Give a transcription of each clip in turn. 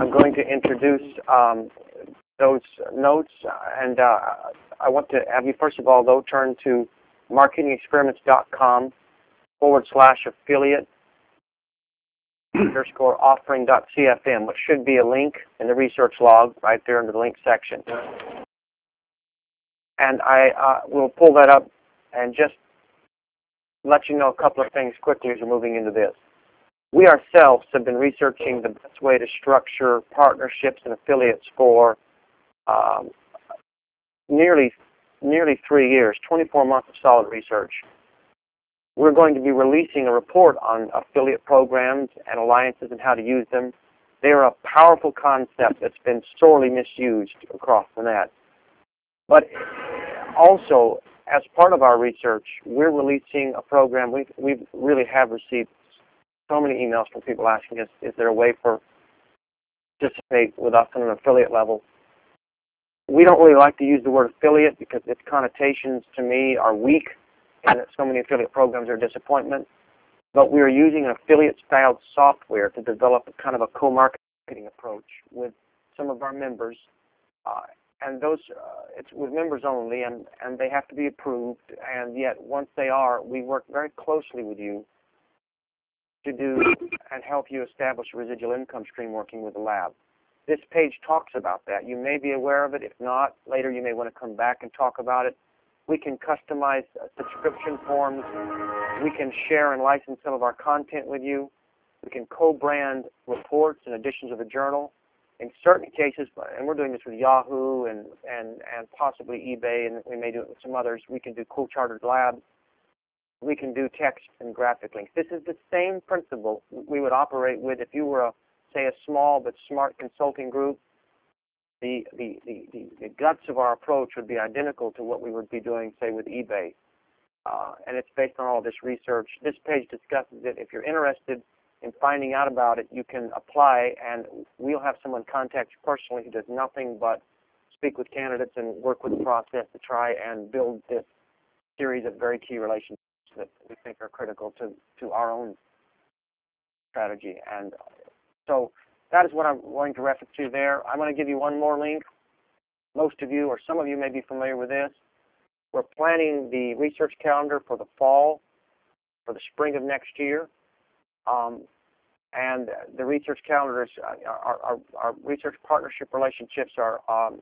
I'm going to introduce those notes, and I want to have you, first of all, though, turn to marketingexperiments.com/affiliate _offering.cfm, which should be a link in the research log right there in the link section. And I will pull that up and just let you know a couple of things quickly as we're moving into this. We ourselves have been researching the best way to structure partnerships and affiliates for nearly 3 years, 24 months of solid research. We're going to be releasing a report on affiliate programs and alliances and how to use them. They are a powerful concept that's been sorely misused across the net. But also, as part of our research, we're releasing a program. We really have received so many emails from people asking us, is there a way for participate with us on an affiliate level? We don't really like to use the word affiliate because its connotations to me are weak, and that so many affiliate programs are a disappointment. But we are using an affiliate-styled software to develop a kind of a co-marketing approach with some of our members. And those, it's with members only, and they have to be approved. And yet, once they are, we work very closely with you to do and help you establish a residual income stream working with the lab. This page talks about that. You may be aware of it. If not, later you may want to come back and talk about it. We can customize subscription forms. We can share and license some of our content with you. We can co-brand reports and editions of the journal. In certain cases, and we're doing this with Yahoo and possibly eBay, and we may do it with some others, we can do co-chartered labs. We can do text and graphic links. This is the same principle we would operate with if you were, say, a small but smart consulting group. The guts of our approach would be identical to what we would be doing, say, with eBay. And it's based on all this research. This page discusses it. If you're interested in finding out about it, you can apply, and we'll have someone contact you personally who does nothing but speak with candidates and work with the process to try and build this series of very key relationships that we think are critical to our own strategy. And so that is what I'm going to reference to there. I'm going to give you one more link. Most of you, or some of you, may be familiar with this. We're planning the research calendar for the fall, for the spring of next year. And the research calendars, our research partnership relationships are,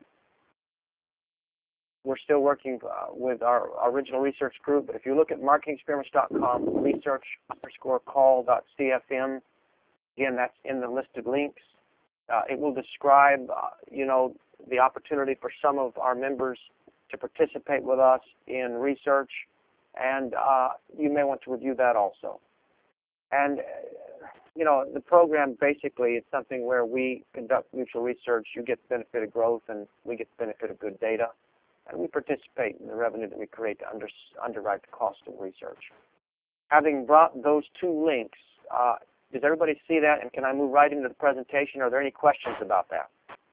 we're still working with our original research group. But if you look at marketingexperiments.com, research_call.cfm, again, that's in the listed links. It will describe, the opportunity for some of our members to participate with us in research, and you may want to review that also. And, the program basically is something where we conduct mutual research. You get the benefit of growth, and we get the benefit of good data. And we participate in the revenue that we create to underwrite the cost of research. Having brought those two links, does everybody see that? And can I move right into the presentation? Are there any questions about that?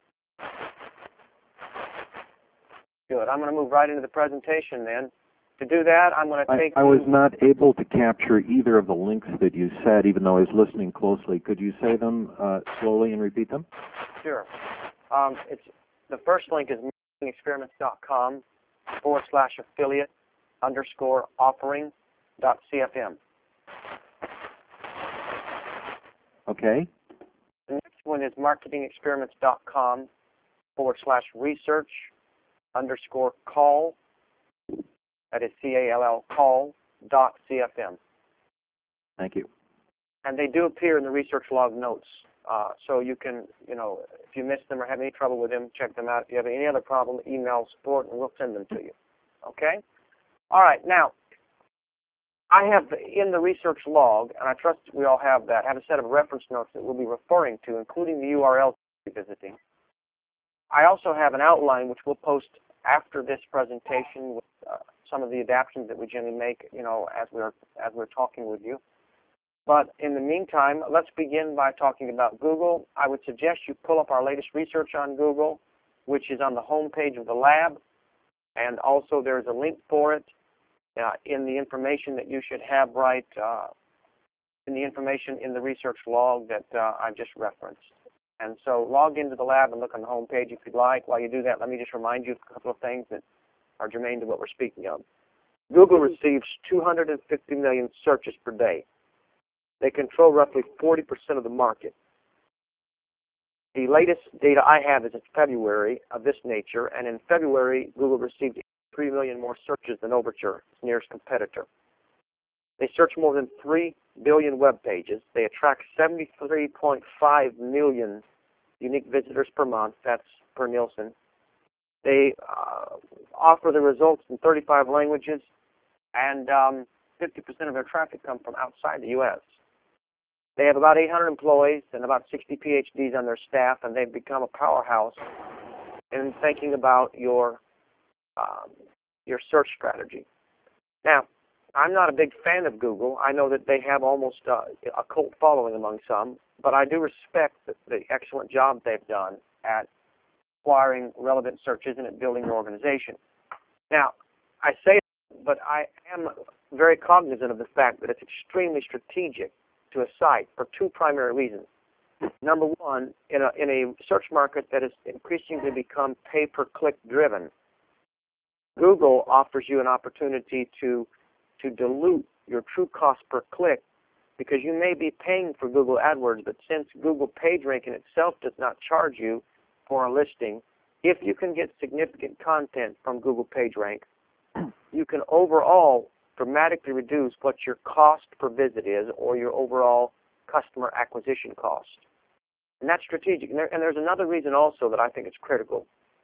Good. I'm going to move right into the presentation then. To do that, I'm going to take... I was not able to capture either of the links that you said, even though I was listening closely. Could you say them slowly and repeat them? Sure. The first link is marketingexperiments.com/affiliate _offering.cfm. Okay. The next one is marketingexperiments.com/research _call, that is CALL, call.cfm. Thank you. And they do appear in the research log notes. So you can, if you miss them or have any trouble with them, check them out. If you have any other problem, email support and we'll send them to you. Okay? All right. Now, I have in the research log, and I trust we all have that, I have a set of reference notes that we'll be referring to, including the URL we'll be visiting. I also have an outline which we'll post after this presentation with some of the adaptions that we generally make, as we're talking with you. But in the meantime, let's begin by talking about Google. I would suggest you pull up our latest research on Google, which is on the home page of the lab, and also there's a link for it in the information that you should have in the information in the research log that I just referenced. And so log into the lab and look on the home page if you'd like. While you do that, let me just remind you of a couple of things that are germane to what we're speaking of. Google receives 250 million searches per day. They control roughly 40% of the market. The latest data I have is in February of this nature, and in February, Google received 3 million more searches than Overture, its nearest competitor. They search more than 3 billion web pages. They attract 73.5 million unique visitors per month. That's per Nielsen. They offer the results in 35 languages, and 50% of their traffic comes from outside the U.S. They have about 800 employees and about 60 PhDs on their staff, and they've become a powerhouse in thinking about your search strategy. Now, I'm not a big fan of Google. I know that they have almost a cult following among some, but I do respect the excellent job they've done at acquiring relevant searches and at building an organization. Now, I say it, but I am very cognizant of the fact that it's extremely strategic to a site for two primary reasons. Number one, in a search market that has increasingly become pay-per-click driven, Google offers you an opportunity to dilute your true cost per click, because you may be paying for Google AdWords, but since Google PageRank in itself does not charge you for a listing, if you can get significant content from Google PageRank, you can overall dramatically reduce what your cost per visit is, or your overall customer acquisition cost. And that's strategic. And there's another reason also that I think is critical.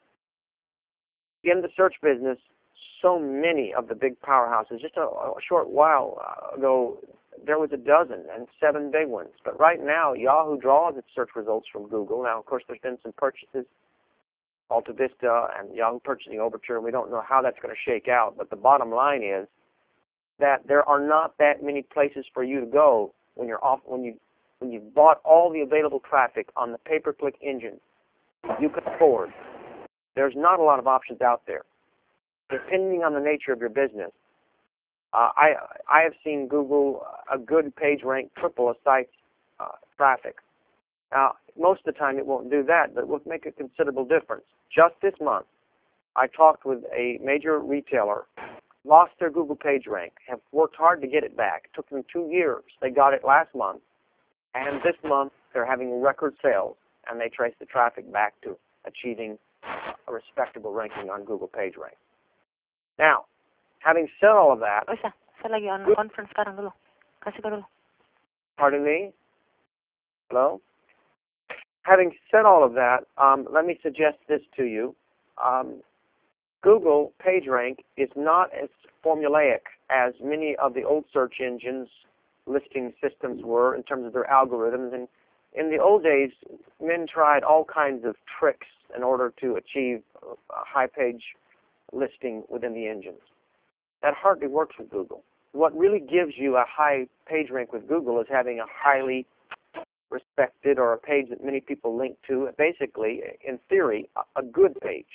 In the search business, so many of the big powerhouses, just a short while ago, there was a dozen and 7 big ones. But right now, Yahoo draws its search results from Google. Now, of course, there's been some purchases, Alta Vista and Yahoo purchasing Overture, and we don't know how that's going to shake out. But the bottom line is that there are not that many places for you to go when you've bought all the available traffic on the pay-per-click engine you can afford. There's not a lot of options out there, depending on the nature of your business. I have seen Google, a good page rank, triple a site's traffic. Now, most of the time it won't do that, but it will make a considerable difference. Just this month, I talked with a major retailer, lost their Google PageRank, have worked hard to get it back. It took them 2 years. They got it last month, and this month they're having record sales, and they trace the traffic back to achieving a respectable ranking on Google PageRank. Now, having said all of that, pardon me? Hello? Having said all of that, let me suggest this to you. Google PageRank is not as formulaic as many of the old search engines listing systems were in terms of their algorithms. And in the old days, men tried all kinds of tricks in order to achieve a high page listing within the engines. That hardly works with Google. What really gives you a high page rank with Google is having a highly respected, or a page that many people link to, basically, in theory, a good page.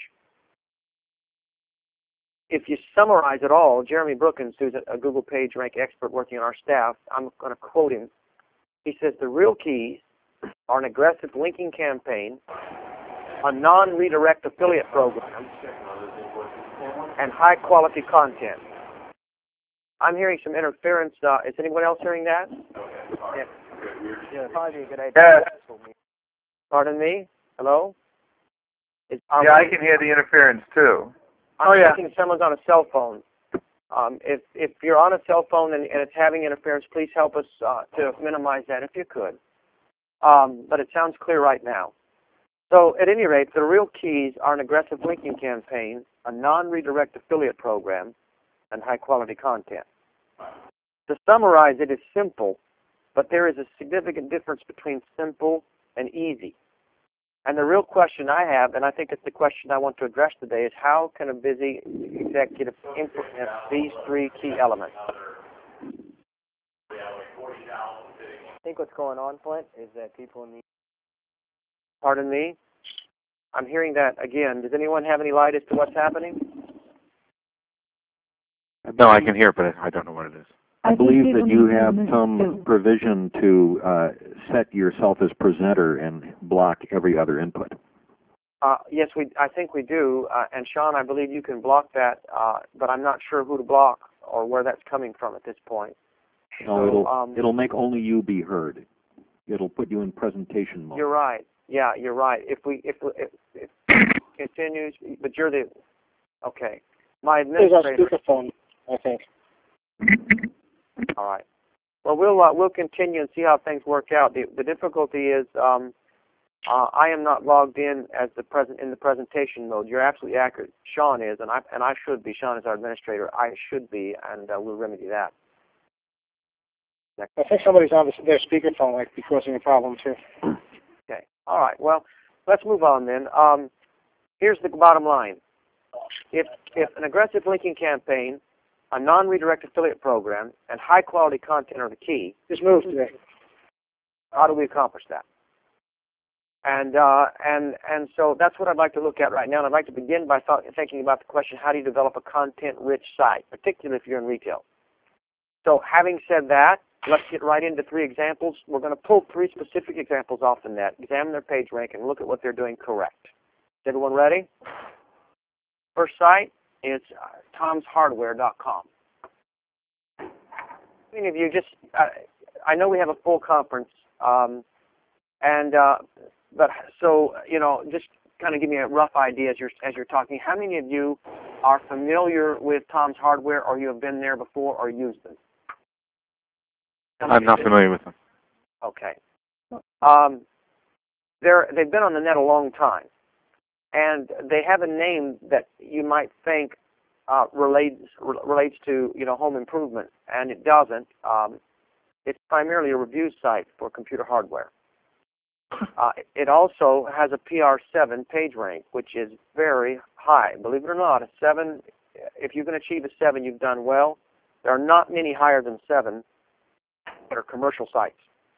If you summarize it all, Jeremy Brookins, who's a Google PageRank expert working on our staff, I'm going to quote him. He says, the real keys are an aggressive linking campaign, a non-redirect affiliate program, and high-quality content. I'm hearing some interference. Is anyone else hearing that? Yeah. Yeah, probably a good idea. Yeah. Pardon me? Hello? Yeah, I can hear the interference, too. I'm thinking someone's on a cell phone. If you're on a cell phone and it's having interference, please help us to minimize that if you could. But it sounds clear right now. So at any rate, the real keys are an aggressive linking campaign, a non-redirect affiliate program, and high-quality content. To summarize, it is simple, but there is a significant difference between simple and easy. And the real question I have, and I think it's the question I want to address today, is how can a busy executive implement these 3 key elements? I think what's going on, Flint, is that people need... Pardon me? I'm hearing that again. Does anyone have any light as to what's happening? No, I can hear, but I don't know what it is. I believe that you have some provision to set yourself as presenter and block every other input? Yes, I think we do. And Sean, I believe you can block that, but I'm not sure who to block or where that's coming from at this point. No, it'll make only you be heard. It'll put you in presentation mode. You're right. Yeah, you're right. If it continues, but you're the okay. My administrator. There's a speakerphone, I think. All right. Well, we'll continue and see how things work out. The difficulty is I am not logged in as the presentation mode. You're absolutely accurate. Sean is, and I should be. Sean is our administrator. I should be, and we'll remedy that. I think somebody's on their speakerphone might be causing a problem too. Okay. All right. Well, let's move on then. Here's the bottom line. If an aggressive linking campaign, a non-redirect affiliate program, and high-quality content are the key, Just move today. how do we accomplish that? And so that's what I'd like to look at right now. And I'd like to begin by thinking about the question: how do you develop a content-rich site, particularly if you're in retail? So, having said that, let's get right into 3 examples. We're going to pull 3 specific examples off the net, examine their page rank, and look at what they're doing correct. Is everyone ready? First site is tomshardware.com. Many of you just, I know we have a full conference, but so, just kind of give me a rough idea as you're talking. How many of you are familiar with Tom's Hardware, or you have been there before or used them? I'm not familiar with them. Okay. They've been on the net a long time, and they have a name that you might think relates to home improvement, and it doesn't. It's primarily a review site for computer hardware. It also has a PR7 page rank, which is very high. Believe it or not, a 7. If you can achieve a 7, you've done well. There are not many higher than 7 that are commercial sites.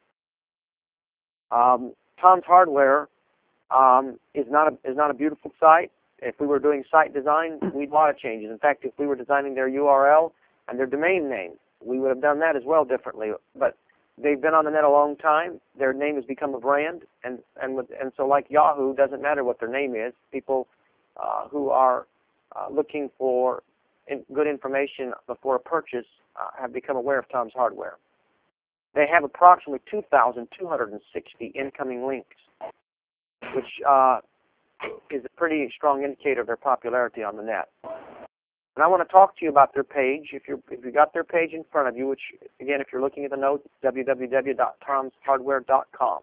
Tom's Hardware is not a beautiful site. If we were doing site design, we'd a lot of changes. In fact, if we were designing their URL and their domain name, we would have done that as well differently. But they've been on the net a long time. Their name has become a brand, and so like Yahoo, doesn't matter what their name is. People who are looking for good information before a purchase have become aware of Tom's Hardware. They have approximately 2,260 incoming links, which is a pretty strong indicator of their popularity on the net. And I want to talk to you about their page. If you got their page in front of you, which, again, if you're looking at the notes, www.tomshardware.com.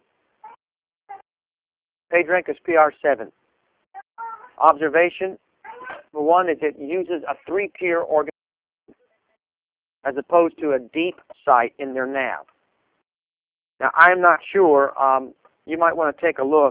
Page rank is PR7. Observation, for one, is it uses a 3-tier organization as opposed to a deep site in their nav. Now, I'm not sure. You might want to take a look.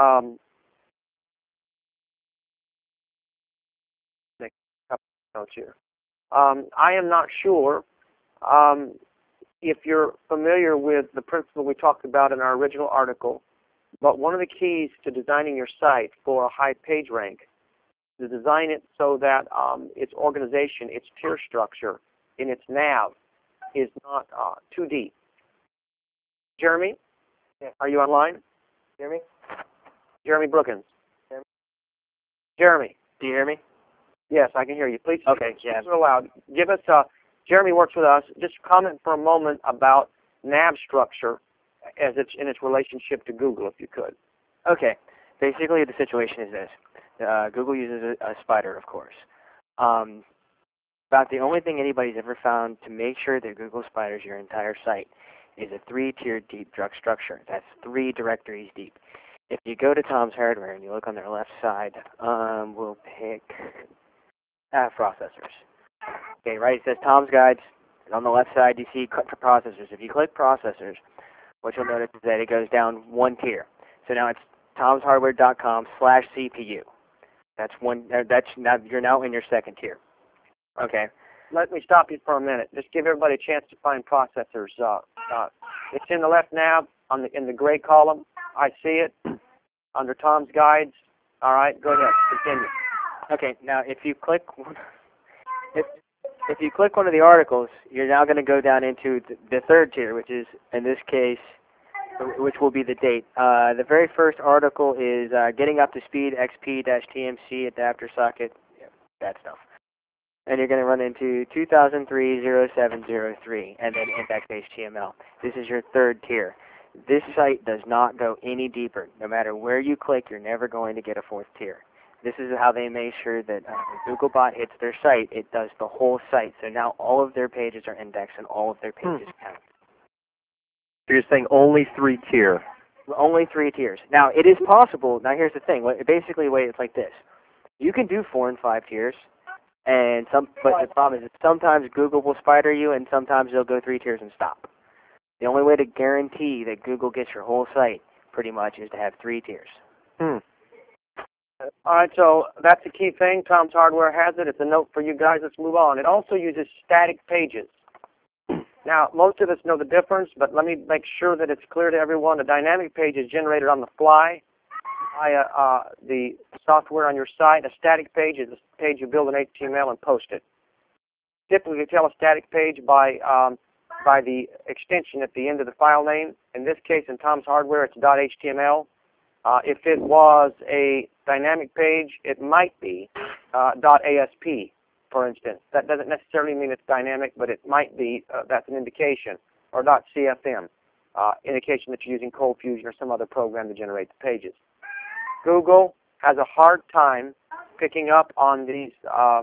Notes here. I am not sure if you're familiar with the principle we talked about in our original article, but one of the keys to designing your site for a high page rank is to design it so that its organization, its tier structure in its nav is not too deep. Jeremy, are you online? Jeremy? Jeremy Brookins. Jeremy. Do you hear me? Yes, I can hear you. Please. Okay, yeah. So loud. Give us. Jeremy works with us. Just comment for a moment about nav structure as it's in its relationship to Google, if you could. Okay. Basically, the situation is this: Google uses a spider, of course. About the only thing anybody's ever found to make sure that Google spiders your entire site is a 3-tiered deep structure. That's 3 directories deep. If you go to Tom's Hardware and you look on their left side, we'll pick processors. Okay, right? It says Tom's Guides. And on the left side, you see processors. If you click processors, what you'll notice is that it goes down 1 tier. So now it's tomshardware.com/CPU. That's one. You're now in your 2nd tier. Okay. Let me stop you for a minute. Just give everybody a chance to find processors. It's in the left nav in the gray column. I see it under Tom's Guides. All right, go ahead. Continue. Okay. Now, if you click one of the articles, you're now going to go down into the 3rd tier, which is in this case which will be the date. The very first article is Getting Up to Speed XP-TMC Adapter Socket, that stuff. And you're going to run into 2003-0703 and then index.html. This is your third tier. This site does not go any deeper. No matter where you click, you're never going to get a fourth tier. This is how they make sure that when Googlebot hits their site, it does the whole site. So now all of their pages are indexed and all of their pages count. So you're saying only 3-tier. Only 3 tiers. Now, it is possible. Now, here's the thing. Basically, the way it's like this. You can do 4 and 5 tiers, but the problem is that sometimes Google will spider you, and sometimes they'll go 3 tiers and stop. The only way to guarantee that Google gets your whole site, pretty much, is to have 3 tiers. All right, so that's the key thing. Tom's Hardware has it. It's a note for you guys. Let's move on. It also uses static pages. Now, most of us know the difference, but let me make sure that it's clear to everyone. A dynamic page is generated on the fly via the software on your site. A static page is a page you build in HTML and post it. Typically, you tell a static page by the extension at the end of the file name. In this case, in Tom's Hardware, it's .html. If it was a dynamic page, it might be .asp, for instance. That doesn't necessarily mean it's dynamic, but it might be. That's an indication. Or .cfm, indication that you're using Cold Fusion or some other program to generate the pages. Google has a hard time picking up on these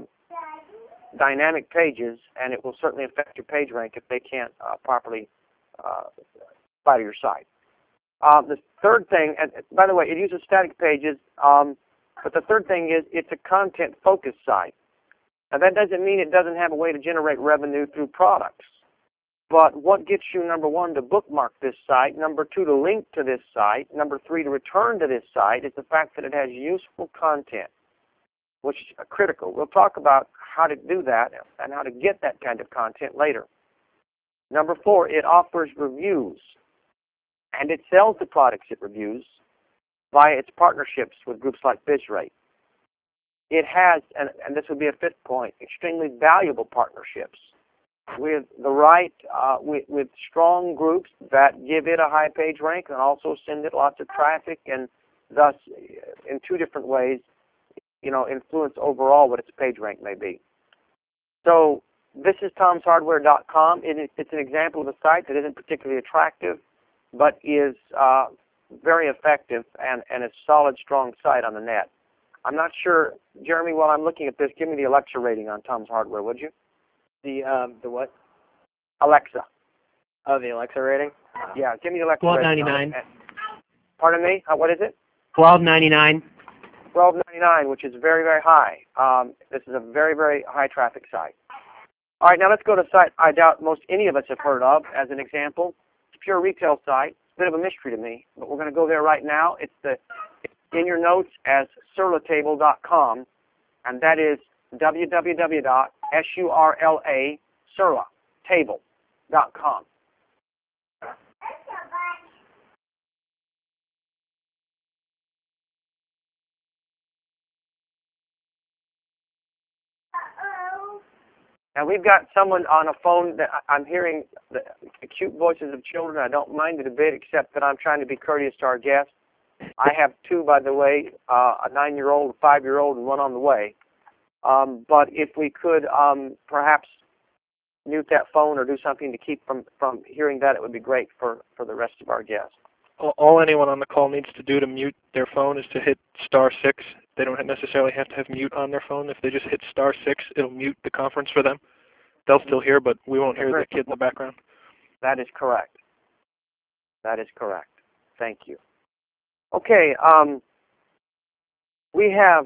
dynamic pages, and it will certainly affect your page rank if they can't properly spider your site. The third thing, and by the way, it uses static pages, but the third thing is it's a content-focused site. Now, that doesn't mean it doesn't have a way to generate revenue through products. But what gets you, number 1, to bookmark this site, number 2, to link to this site, number 3, to return to this site, is the fact that it has useful content, which is critical. We'll talk about how to do that and how to get that kind of content later. Number 4, it offers reviews, and it sells the products it reviews via its partnerships with groups like BizRate. It has, and this would be a 5th point, extremely valuable partnerships with the right, with strong groups that give it a high page rank and also send it lots of traffic, and thus, in 2 different ways, influence overall what its page rank may be. So this is tomshardware.com. It's an example of a site that isn't particularly attractive, but is very effective and a solid, strong site on the net. I'm not sure, Jeremy, while I'm looking at this, give me the Alexa rating on Tom's Hardware, would you? The what? Alexa. Oh, the Alexa rating? Yeah, give me the Alexa rating. 12.99. Pardon me? What is it? 12.99. 12.99, which is very, very high. This is a very, very high traffic site. All right, now let's go to a site I doubt most any of us have heard of as an example. It's a pure retail site. It's a bit of a mystery to me, but we're going to go there right now. It's in your notes as surlatable.com, and that is www.surlatable.com. Now we've got someone on a phone that I'm hearing the cute voices of children. I don't mind it a bit, except that I'm trying to be courteous to our guests. I have 2, by the way, a 9-year-old, a 5-year-old, and 1 on the way. But if we could perhaps mute that phone or do something to keep from hearing that, it would be great for the rest of our guests. All anyone on the call needs to do to mute their phone is to hit *6. They don't necessarily have to have mute on their phone. If they just hit *6, it'll mute the conference for them. They'll still hear, but we won't hear the kid in the background. That is correct. That is correct. Thank you. Okay, we have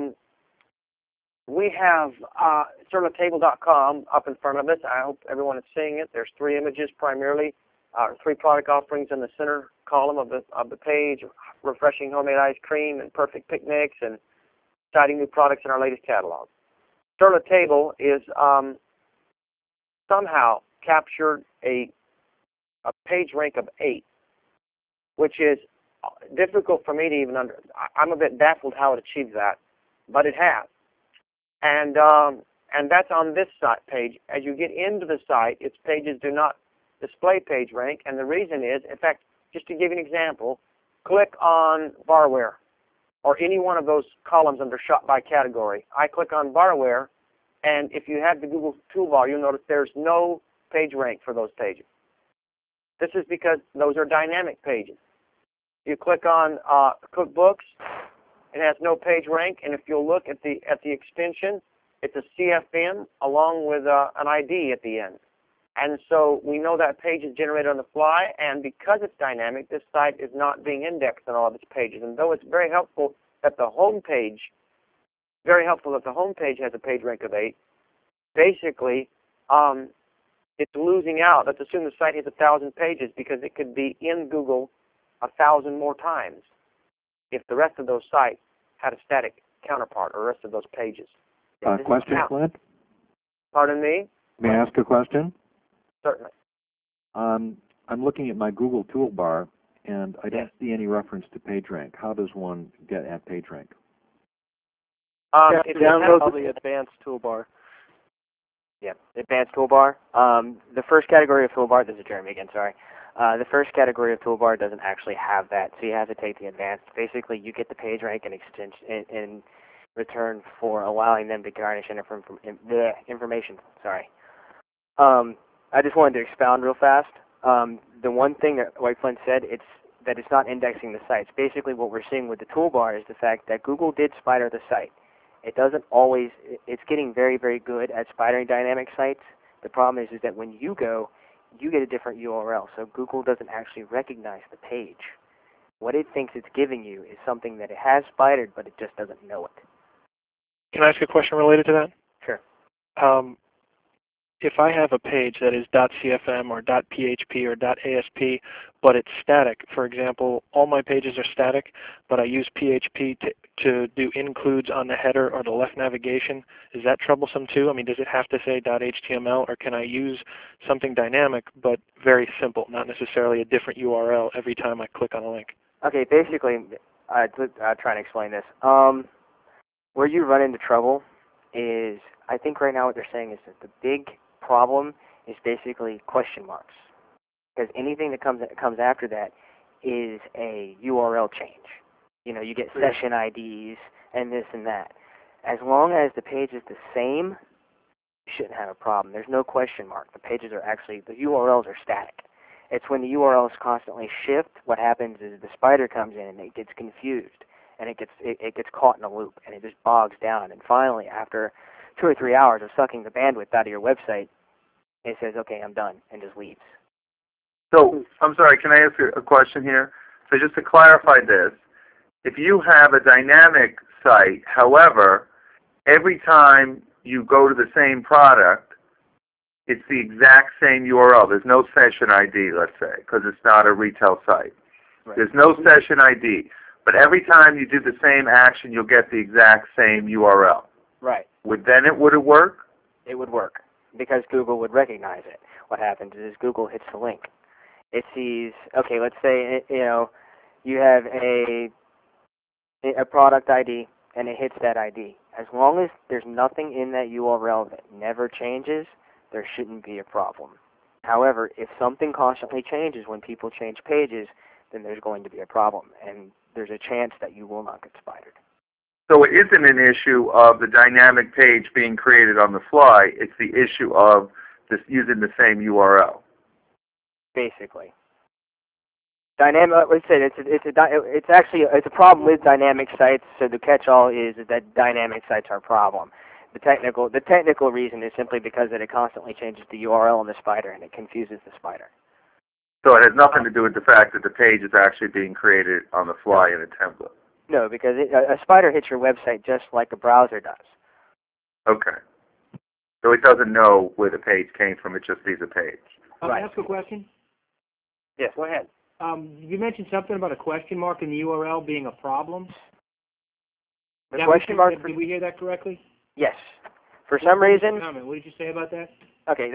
surlatable.com up in front of us. I hope everyone is seeing it. There's 3 images primarily, 3 product offerings in the center column of the page: refreshing homemade ice cream and perfect picnics, and exciting new products in our latest catalog. Surlatable is somehow captured a page rank of 8, which is difficult for me to even I'm a bit baffled how it achieved that, but it has. And that's on this site page. As you get into the site, its pages do not display page rank, and the reason is, in fact, just to give you an example, click on barware or any one of those columns under shop by category. I click on barware, and if you have the Google toolbar, you'll notice there's no page rank for those pages. This is because those are dynamic pages. You click on cookbooks, it has no page rank, and if you'll look at the extension, it's a CFN along with an ID at the end. And so we know that page is generated on the fly, and because it's dynamic, this site is not being indexed on all of its pages. And though it's very helpful that the home page has a page rank of 8, basically it's losing out. Let's assume the site has 1,000 pages because it could be in Google 1,000 more times if the rest of those sites had a static counterpart or the rest of those pages. Question, Clint? Pardon me? May I ask a question? Certainly. I'm looking at my Google toolbar, and I don't see any reference to PageRank. How does one get at PageRank? Download the advanced toolbar. Yeah, advanced toolbar. The first category of toolbar, this is Jeremy again, sorry. The first category of toolbar doesn't actually have that, so you have to take the advanced. Basically, you get the PageRank and extension in return for allowing them to garnish information. Sorry. I just wanted to expound real fast. The one thing that White Flint said, it's not indexing the sites. Basically, what we're seeing with the toolbar is the fact that Google did spider the site. It doesn't always. It's getting very, very good at spidering dynamic sites. The problem is that when you go, you get a different URL. So Google doesn't actually recognize the page. What it thinks it's giving you is something that it has spidered, but it just doesn't know it. Can I ask a question related to that? Sure. If I have a page that is .cfm or .php or .asp, but it's static, for example, all my pages are static, but I use PHP to do includes on the header or the left navigation, is that troublesome too? I mean, does it have to say .html, or can I use something dynamic but very simple, not necessarily a different URL every time I click on a link? Okay, basically, I'll try and explain this. Where you run into trouble is, I think right now what they're saying is that the big problem is basically question marks, because anything that comes after that is a URL change. You know, you get session IDs and this and that. As long as the page is the same, you shouldn't have a problem. There's no question mark. The pages are actually, the URLs are static. It's when the URLs constantly shift, what happens is the spider comes in and it gets confused, and it gets caught in a loop, and it just bogs down. And finally, after 2 or 3 hours of sucking the bandwidth out of your website, it says, okay, I'm done, and just leaves. So, I'm sorry, can I ask you a question here? So just to clarify this, if you have a dynamic site, however, every time you go to the same product, it's the exact same URL. There's no session ID, let's say, because it's not a retail site. Right. There's no session ID. But every time you do the same action, you'll get the exact same URL. Right. Would it work? It would work, because Google would recognize it. What happens is Google hits the link. It sees, okay, let's say, you have a product ID, and it hits that ID. As long as there's nothing in that URL that never changes, there shouldn't be a problem. However, if something constantly changes when people change pages, then there's going to be a problem, and there's a chance that you will not get spidered. So it isn't an issue of the dynamic page being created on the fly. It's the issue of just using the same URL. Basically, dynamic. Let's say it's a problem with dynamic sites. So the catch-all is that dynamic sites are a problem. The technical reason is simply because that it constantly changes the URL in the spider, and it confuses the spider. So it has nothing to do with the fact that the page is actually being created on the fly in a template. No, because a spider hits your website just like a browser does. Okay. So it doesn't know where the page came from. It just sees a page. Can I ask a question? Yes, go ahead. You mentioned something about a question mark in the URL being a problem. The question mark. Did we hear that correctly? Yes. For some reason. What did you say about that? Okay.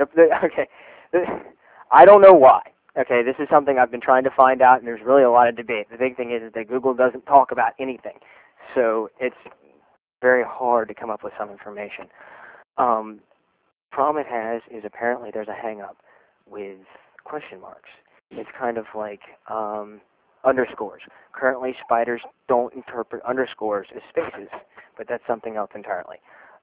I don't know why. Okay, this is something I've been trying to find out, and there's really a lot of debate. The big thing is that Google doesn't talk about anything, so it's very hard to come up with some information. Problem it has is apparently there's a hang-up with question marks. It's kind of like underscores. Currently, spiders don't interpret underscores as spaces, but that's something else entirely.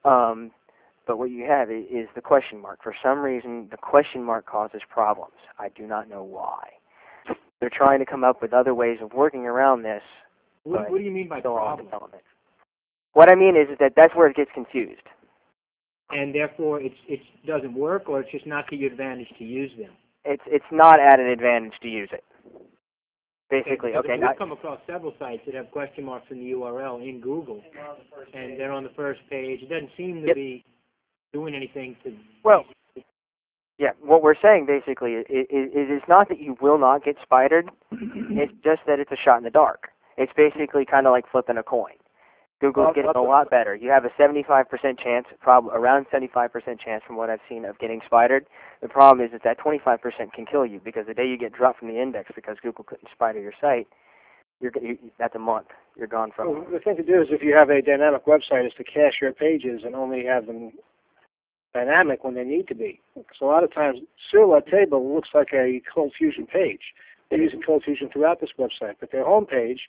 But what you have is the question mark. For some reason, the question mark causes problems. I do not know why. They're trying to come up with other ways of working around this. What do you mean by still on problem? development. What I mean is that that's where it gets confused. And therefore, it doesn't work, or it's just not to your advantage to use them. It's not at an advantage to use it. Basically, okay. We've come across several sites that have question marks in the URL in Google, and they're on the first page. It doesn't seem to be doing anything to. Well, yeah. What we're saying basically is it's not that you will not get spidered. It's just that it's a shot in the dark. It's basically kind of like flipping a coin. Google's getting a lot better. You have a 75% chance, around 75% chance from what I've seen of getting spidered. The problem is that 25% can kill you because the day you get dropped from the index because Google couldn't spider your site, that's a month. You're gone from it. Well, the thing to do is if you have a dynamic website is to cache your pages and only have them dynamic when they need to be. Because a lot of times, Silhouette Table looks like a Cold Fusion page. They're using Cold Fusion throughout this website, but their home page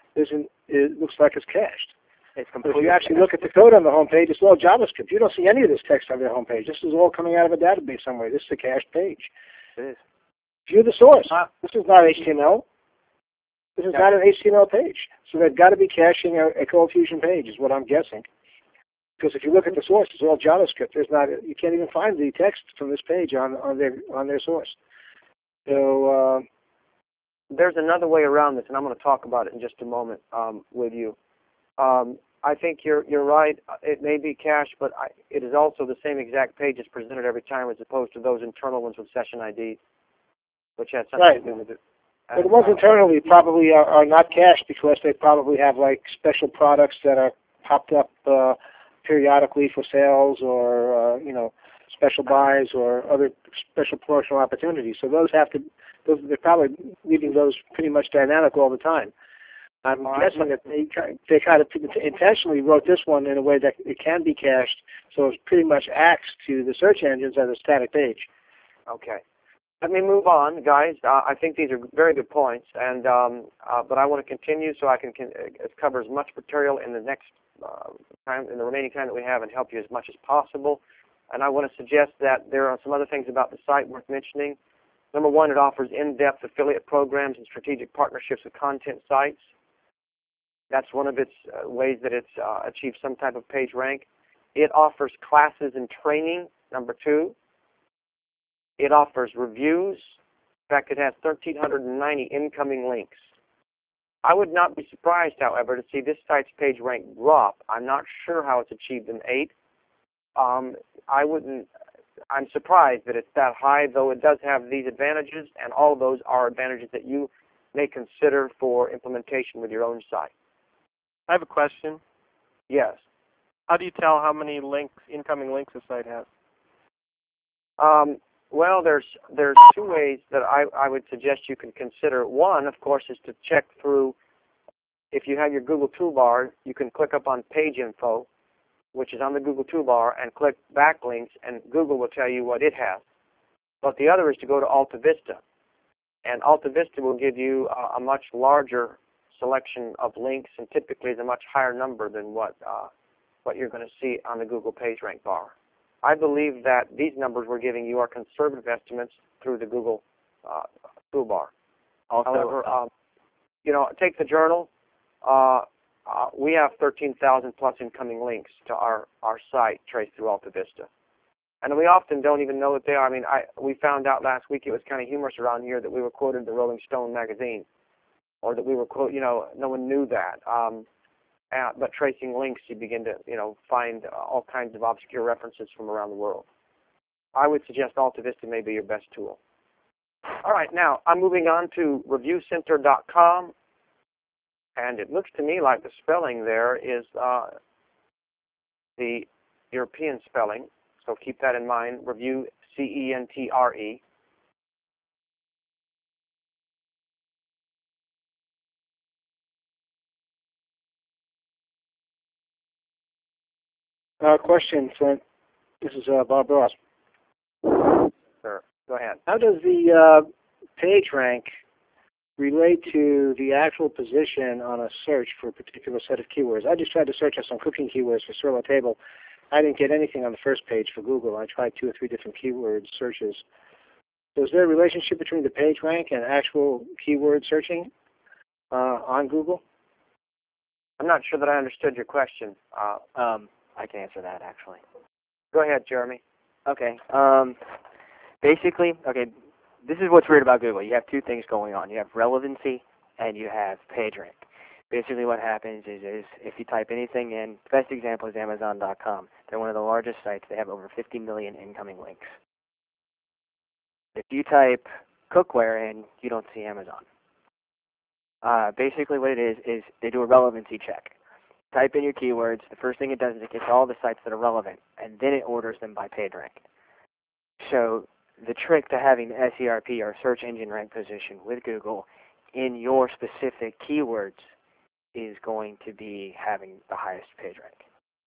it looks like it's cached. It's But completely if you actually look at the code on the home page, it's all JavaScript. You don't see any of this text on their home page. This is all coming out of a database somewhere. This is a cached page. It is. View the source. This is not HTML. This is not an HTML page. So they've got to be caching a Cold Fusion page, is what I'm guessing. Because if you look at the source, it's all JavaScript. You can't even find the text from this page on their source. So there's another way around this, and I'm going to talk about it in just a moment with you. I think you're right. It may be cached, but it is also the same exact page that's presented every time, as opposed to those internal ones with session ID, which has something to do with it. But the ones internally probably are not cached because they probably have like special products that are popped up periodically for sales or special buys or other special promotional opportunities. So they're probably leaving those pretty much dynamic all the time. I'm guessing that they kind of intentionally wrote this one in a way that it can be cached, so it pretty much acts to the search engines as a static page. Okay. Let me move on, guys. I think these are very good points, and but I want to continue so I can cover as much material in the next time, in the remaining time that we have, and help you as much as possible. And I want to suggest that there are some other things about the site worth mentioning. Number one, it offers in-depth affiliate programs and strategic partnerships with content sites. That's one of its ways that it's achieved some type of page rank. It offers classes and training, number two. It offers reviews. In fact, it has 1,390 incoming links. I would not be surprised, however, to see this site's page rank drop. I'm not sure how it's achieved an 8. I'm surprised that it's that high, though it does have these advantages, and all of those are advantages that you may consider for implementation with your own site. I have a question. Yes. How do you tell how many incoming links a site has? Well, there's two ways that I would suggest you can consider. One, of course, is to check through. If you have your Google toolbar, you can click up on Page Info, which is on the Google toolbar, and click Backlinks, and Google will tell you what it has. But the other is to go to AltaVista, and AltaVista will give you a much larger selection of links, and typically is a much higher number than what you're going to see on the Google PageRank bar. I believe that these numbers we're giving you are conservative estimates through the Google toolbar. However, take the journal. We have 13,000 plus incoming links to our site traced through AltaVista. And we often don't even know what they are. I mean, we found out last week, it was kind of humorous around here, that we were quoted in the Rolling Stone magazine, or that we were quoted, no one knew that. But tracing links, you begin to, find all kinds of obscure references from around the world. I would suggest AltaVista may be your best tool. All right, now I'm moving on to ReviewCenter.com, and it looks to me like the spelling there is the European spelling, so keep that in mind. Review, C-E-N-T-R-E. Question, Flint. This is Bob Ross. Sure. Go ahead. How does the PageRank relate to the actual position on a search for a particular set of keywords? I just tried to search on some cooking keywords for Swirl Table. I didn't get anything on the first page for Google. I tried 2 or 3 different keyword searches. So is there a relationship between the PageRank and actual keyword searching on Google? I'm not sure that I understood your question. I can answer that, actually. Go ahead, Jeremy. Okay. Basically, this is what's weird about Google. You have 2 things going on. You have relevancy and you have PageRank. Basically what happens is if you type anything in, the best example is Amazon.com. They're one of the largest sites. They have over 50 million incoming links. If you type cookware in, you don't see Amazon. Basically what it is they do a relevancy check. Type in your keywords. The first thing it does is it gets all the sites that are relevant, and then it orders them by PageRank. So the trick to having the SERP, or search engine rank position, with Google in your specific keywords is going to be having the highest PageRank.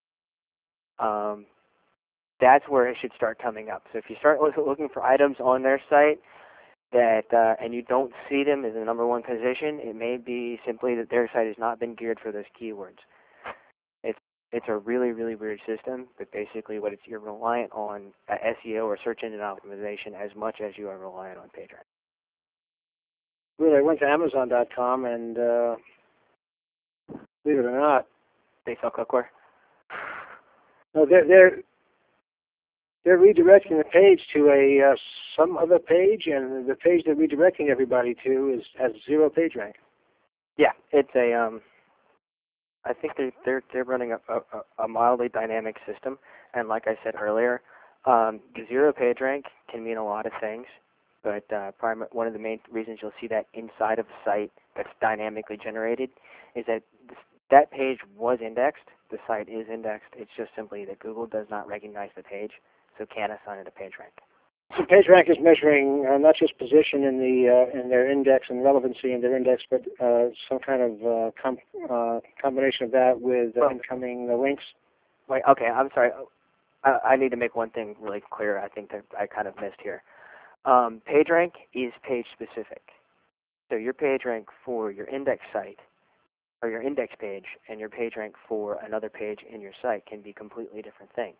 That's where it should start coming up. So if you start looking for items on their site that and you don't see them as the #1 position, it may be simply that their site has not been geared for those keywords. It's a really, really weird system, but basically you're reliant on SEO or search engine optimization as much as you are reliant on PageRank. Well, I went to Amazon.com and believe it or not, They sell cookware? no, they're redirecting the page to some other page, and the page they're redirecting everybody to has 0 PageRank. Yeah, it's a I think they're running a mildly dynamic system, and like I said earlier, the 0 PageRank can mean a lot of things, but one of the main reasons you'll see that inside of the site that's dynamically generated is that that page was indexed. The site is indexed. It's just simply that Google does not recognize the page, so can't assign it a PageRank. So PageRank is measuring not just position in their index and relevancy in their index, but some kind of combination of that with incoming links. Wait, okay, I'm sorry. I need to make one thing really clear. I think that I kind of missed here. PageRank is page specific. So your PageRank for your index site, or your index page, and your PageRank for another page in your site can be completely different things.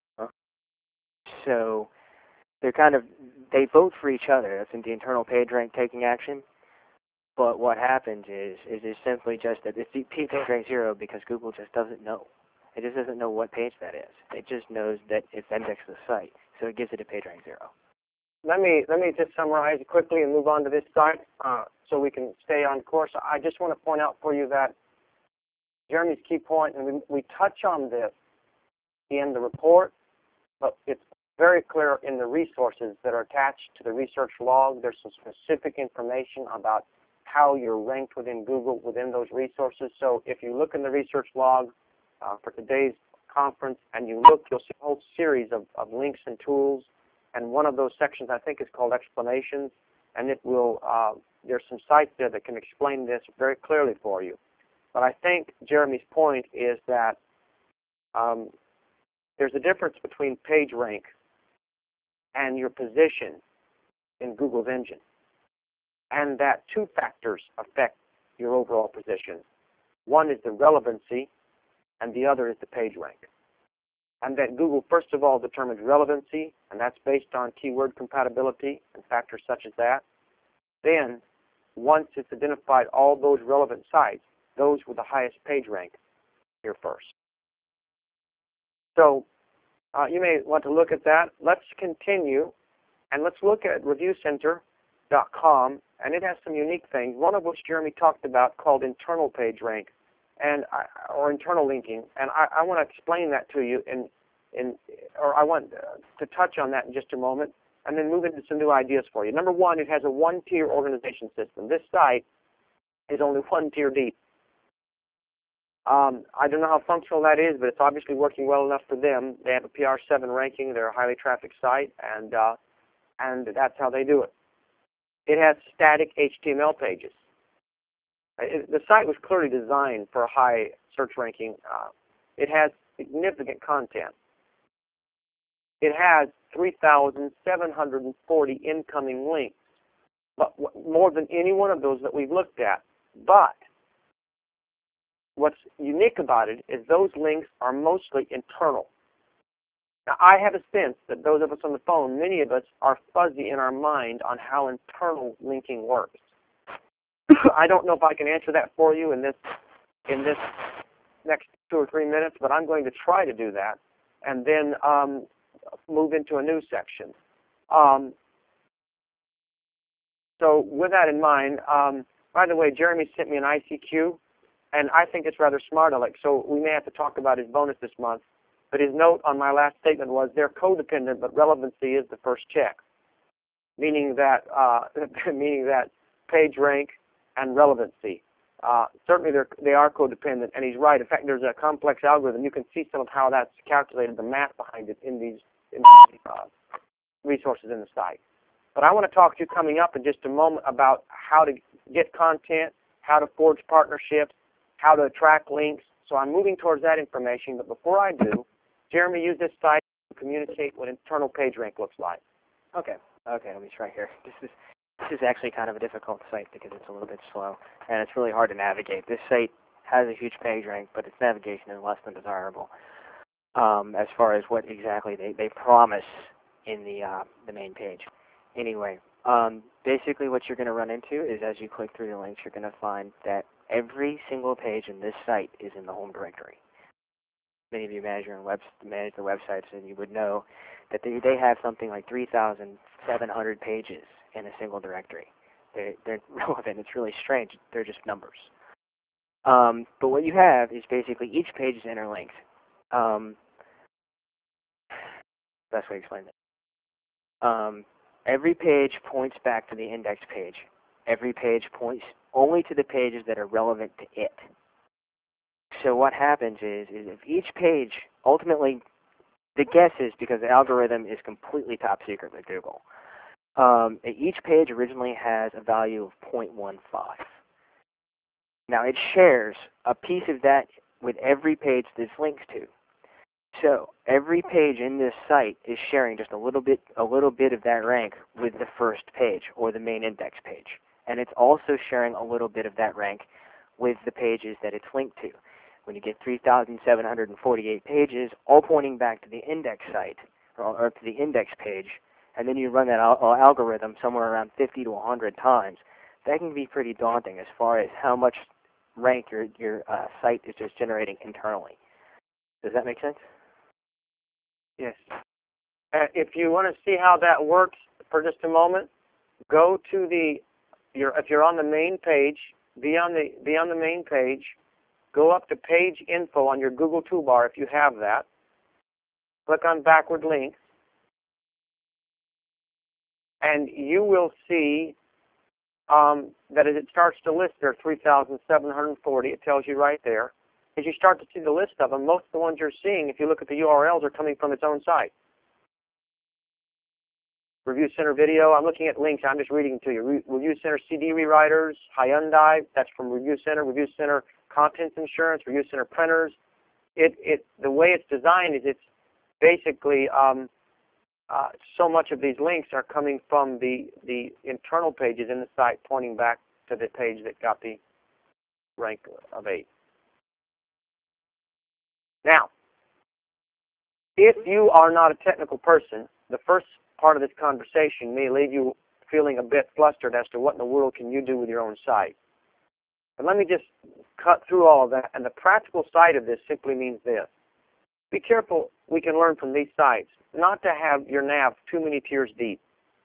So they vote for each other. That's in the internal PageRank taking action. But what happens is simply just that it's PageRank 0 because Google just doesn't know. It just doesn't know what page that is. It just knows that it's indexed to the site, so it gives it a PageRank 0. Let me just summarize quickly and move on to this site so we can stay on course. I just want to point out for you that Jeremy's key point, and we touch on this in the report, but it's very clear in the resources that are attached to the research log. There's some specific information about how you're ranked within Google within those resources. So if you look in the research log for today's conference and you look, you'll see a whole series of links and tools. And one of those sections I think is called explanations. And it will, there's some sites there that can explain this very clearly for you. But I think Jeremy's point is that there's a difference between PageRank and your position in Google's engine, and that 2 factors affect your overall position. One is the relevancy, and the other is the PageRank. And that Google, first of all, determines relevancy, and that's based on keyword compatibility and factors such as that. Then, once it's identified all those relevant sites, those with the highest PageRank here first. So, you may want to look at that. Let's continue, and let's look at ReviewCenter.com, and it has some unique things, one of which Jeremy talked about called internal PageRank, or internal linking, and I want to explain that to you, or I want to touch on that in just a moment, and then move into some new ideas for you. Number 1, it has a 1-tier organization system. This site is only 1 tier deep. I don't know how functional that is, but it's obviously working well enough for them. They have a PR7 ranking. They're a highly trafficked site, and that's how they do it. It has static HTML pages. The site was clearly designed for a high search ranking. It has significant content. It has 3,740 incoming links but more than any one of those that we've looked at. But what's unique about it is those links are mostly internal. Now, I have a sense that those of us on the phone, many of us are fuzzy in our mind on how internal linking works. I don't know if I can answer that for you in this next 2 or 3 minutes, but I'm going to try to do that, and then move into a new section. So with that in mind, by the way, Jeremy sent me an ICQ, and I think it's rather smart, Alex, so we may have to talk about his bonus this month. But his note on my last statement was they're codependent, but relevancy is the first check, meaning that page rank and relevancy. Certainly they are codependent, and he's right. In fact, there's a complex algorithm. You can see some of how that's calculated, the math behind it in these resources in the site. But I want to talk to you coming up in just a moment about how to get content, how to forge partnerships, how to attract links. So I'm moving towards that information, but before I do, Jeremy, use this site to communicate what internal page rank looks like. Okay, let me try here. This is actually kind of a difficult site because it's a little bit slow, and it's really hard to navigate. This site has a huge page rank, but its navigation is less than desirable as far as what exactly they promise in the main page. Anyway, basically what you're going to run into is as you click through the links, you're going to find that every single page in this site is in the home directory. Many of you manage the websites, and you would know that they have something like 3,700 pages in a single directory. They're relevant. It's really strange. They're just numbers. But what you have is basically each page is interlinked. Best way to explain it. Every page points back to the index page. Every page points only to the pages that are relevant to it. So what happens is if each page, ultimately, the guess is because the algorithm is completely top secret with Google. Each page originally has a value of 0.15. Now it shares a piece of that with every page this links to. So every page in this site is sharing just a little bit of that rank with the first page or the main index page, and it's also sharing a little bit of that rank with the pages that it's linked to. When you get 3,748 pages, all pointing back to the index site, or to the index page, and then you run that algorithm somewhere around 50 to 100 times, that can be pretty daunting as far as how much rank your site is just generating internally. Does that make sense? Yes. If you want to see how that works for just a moment, go to if you're on the main page, be on the main page. Go up to Page Info on your Google toolbar if you have that. Click on Backward Links. And you will see that as it starts to list, there are 3,740. It tells you right there. As you start to see the list of them, most of the ones you're seeing, if you look at the URLs, are coming from its own site. Review Center Video, I'm looking at links. I'm just reading to you. Review Center CD Rewriters, Hyundai, that's from Review Center. Review Center Contents Insurance, Review Center Printers. The way it's designed is it's basically so much of these links are coming from the internal pages in the site pointing back to the page that got the rank of 8. Now, if you are not a technical person, the first part of this conversation may leave you feeling a bit flustered as to what in the world can you do with your own site. But let me just cut through all of that, and the practical side of this simply means this. Be careful, we can learn from these sites, not to have your nav too many tiers deep.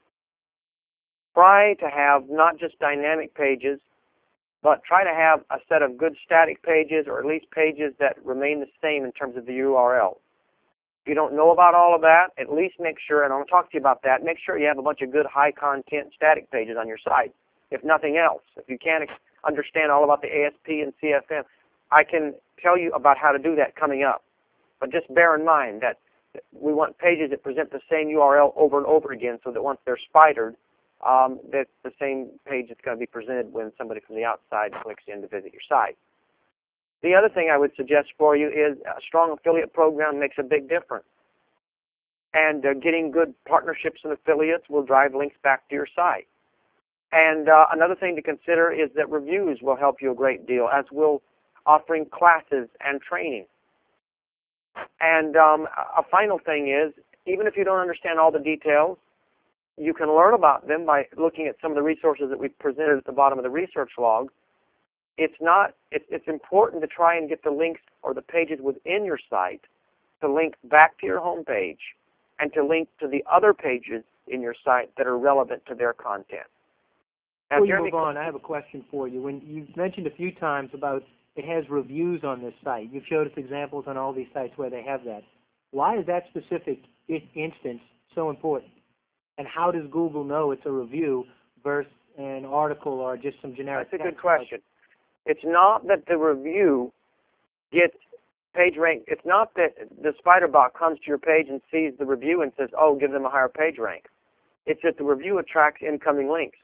Try to have not just dynamic pages, but try to have a set of good static pages, or at least pages that remain the same in terms of the URL. If you don't know about all of that, at least make sure, and I'll talk to you about that, make sure you have a bunch of good high-content static pages on your site, if nothing else. If you can't understand all about the ASP and CFM, I can tell you about how to do that coming up. But just bear in mind that we want pages that present the same URL over and over again so that once they're spidered, that's the same page that's going to be presented when somebody from the outside clicks in to visit your site. The other thing I would suggest for you is a strong affiliate program makes a big difference. And getting good partnerships and affiliates will drive links back to your site. And another thing to consider is that reviews will help you a great deal, as will offering classes and training. And a final thing is, even if you don't understand all the details, you can learn about them by looking at some of the resources that we've presented at the bottom of the research log. It's important to try and get the links or the pages within your site to link back to your home page and to link to the other pages in your site that are relevant to their content. Now, Before you move on, I have a question for you. When you've mentioned a few times about it has reviews on this site, you've showed us examples on all these sites where they have that. Why is that specific instance so important? And how does Google know it's a review versus an article or just some generic text? That's a good question. question. It's not that the review gets page rank. It's not that the Spiderbot comes to your page and sees the review and says, "Oh, give them a higher page rank." It's that the review attracts incoming links.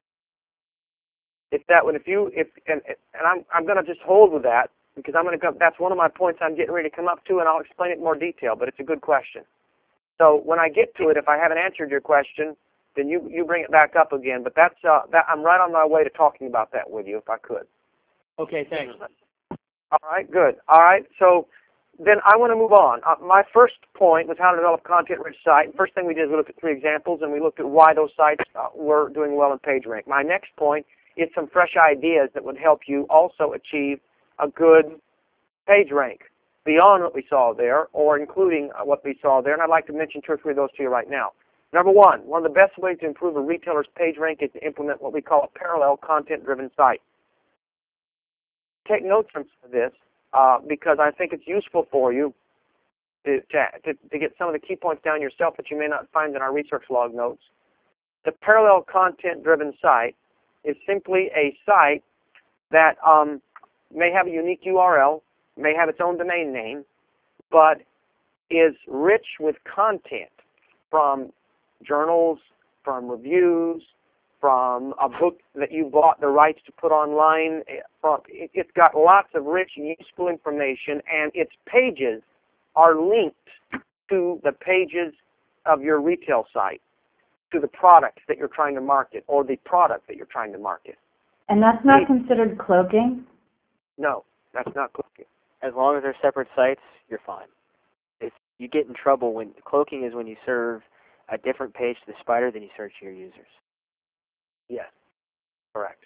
It's that when I'm going to just hold with that because that's one of my points I'm getting ready to come up to, and I'll explain it in more detail. But it's a good question. So when I get to it, if I haven't answered your question, then you bring it back up again. But I'm right on my way to talking about that with you, if I could. Okay, thanks. All right, good. All right, so then I want to move on. My first point was how to develop a content-rich site. First thing we did is we looked at 3 examples, and we looked at why those sites were doing well in PageRank. My next point is some fresh ideas that would help you also achieve a good PageRank beyond what we saw there, or including what we saw there, and I'd like to mention 2 or 3 of those to you right now. Number one of the best ways to improve a retailer's PageRank is to implement what we call a parallel content-driven site. Take notes from this because I think it's useful for you to get some of the key points down yourself that you may not find in our research log notes. The parallel content-driven site is simply a site that may have a unique URL, may have its own domain name, but is rich with content from journals, from reviews, from a book that you bought the rights to put online. It's got lots of rich and useful information, and its pages are linked to the pages of your retail site, to the product that you're trying to market or the product that you're trying to market. And that's not considered cloaking? No, that's not cloaking. As long as they're separate sites, you're fine. You get in trouble when cloaking is when you serve a different page to the spider than you serve to your users. Yes, correct.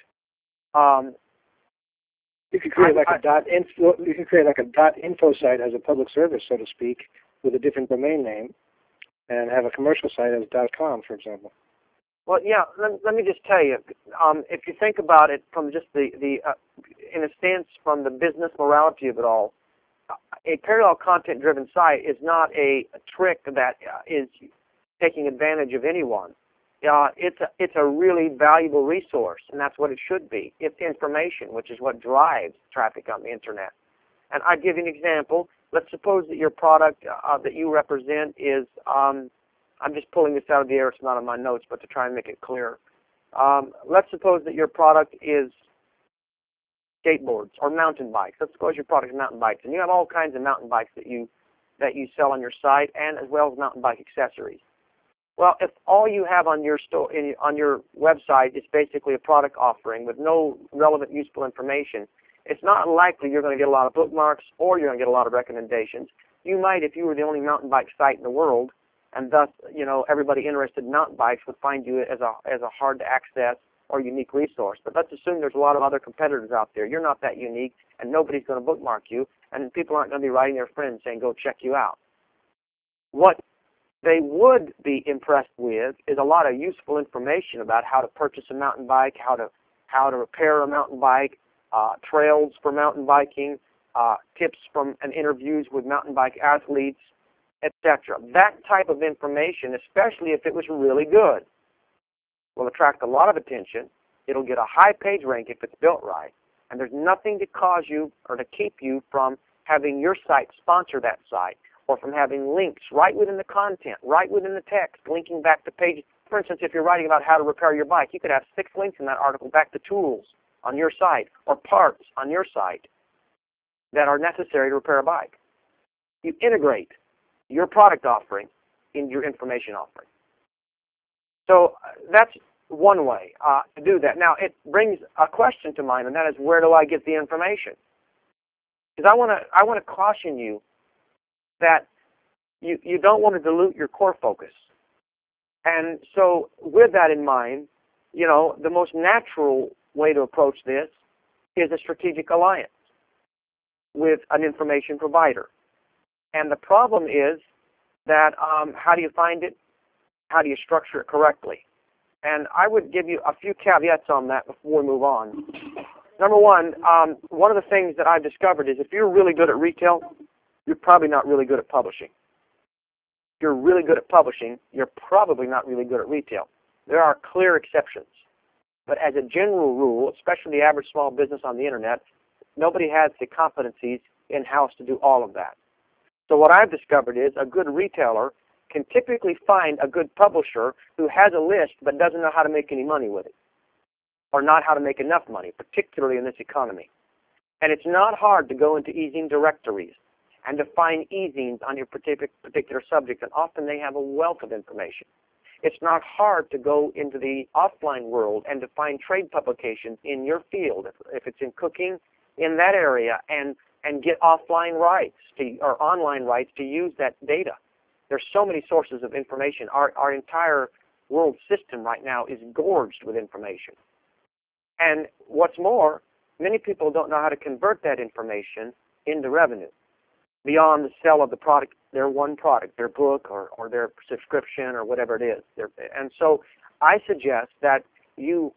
You could create like a .info site as a public service, so to speak, with a different domain name, and have a commercial site as .com, for example. Well, yeah. Let me just tell you, if you think about it from just in a sense, from the business morality of it all, a parallel content-driven site is not a trick that is taking advantage of anyone. It's a really valuable resource, and that's what it should be. It's information, which is what drives traffic on the internet. And I'll give you an example. Let's suppose that your product that you represent is, I'm just pulling this out of the air, it's not on my notes, but to try and make it clear. Let's suppose that your product is skateboards or mountain bikes. Let's suppose your product is mountain bikes, and you have all kinds of mountain bikes that you sell on your site, and as well as mountain bike accessories. Well, if all you have on your on your website is basically a product offering with no relevant, useful information, it's not likely you're going to get a lot of bookmarks or you're going to get a lot of recommendations. You might, if you were the only mountain bike site in the world, and thus, everybody interested in mountain bikes would find you as a hard to access or unique resource. But let's assume there's a lot of other competitors out there. You're not that unique, and nobody's going to bookmark you, and people aren't going to be writing their friends saying, "Go check you out." What they would be impressed with is a lot of useful information about how to purchase a mountain bike, how to repair a mountain bike, trails for mountain biking, tips from and interviews with mountain bike athletes, etc. That type of information, especially if it was really good, will attract a lot of attention. It'll get a high page rank if it's built right, and there's nothing to cause you or to keep you from having your site sponsor that site, or from having links right within the content, right within the text, linking back to pages. For instance, if you're writing about how to repair your bike, you could have 6 links in that article back to tools on your site or parts on your site that are necessary to repair a bike. You integrate your product offering in your information offering. So that's one way to do that. Now, it brings a question to mind, and that is, where do I get the information? Because I want to caution you that you don't want to dilute your core focus. And so with that in mind, the most natural way to approach this is a strategic alliance with an information provider. And the problem is that how do you find it? How do you structure it correctly? And I would give you a few caveats on that before we move on. Number one of the things that I've discovered is if you're really good at retail, you're probably not really good at publishing. If you're really good at publishing, you're probably not really good at retail. There are clear exceptions. But as a general rule, especially the average small business on the Internet, nobody has the competencies in-house to do all of that. So what I've discovered is a good retailer can typically find a good publisher who has a list but doesn't know how to make any money with it, or not how to make enough money, particularly in this economy. And it's not hard to go into e-zine directories and to find e-zines on your particular subject, and often they have a wealth of information. It's not hard to go into the offline world and to find trade publications in your field, if it's in cooking, in that area, and get offline rights or online rights to use that data. There's so many sources of information. Our entire world system right now is gorged with information. And what's more, many people don't know how to convert that information into revenue beyond the sale of the product, their one product, their book or their subscription or whatever it is. And so I suggest that you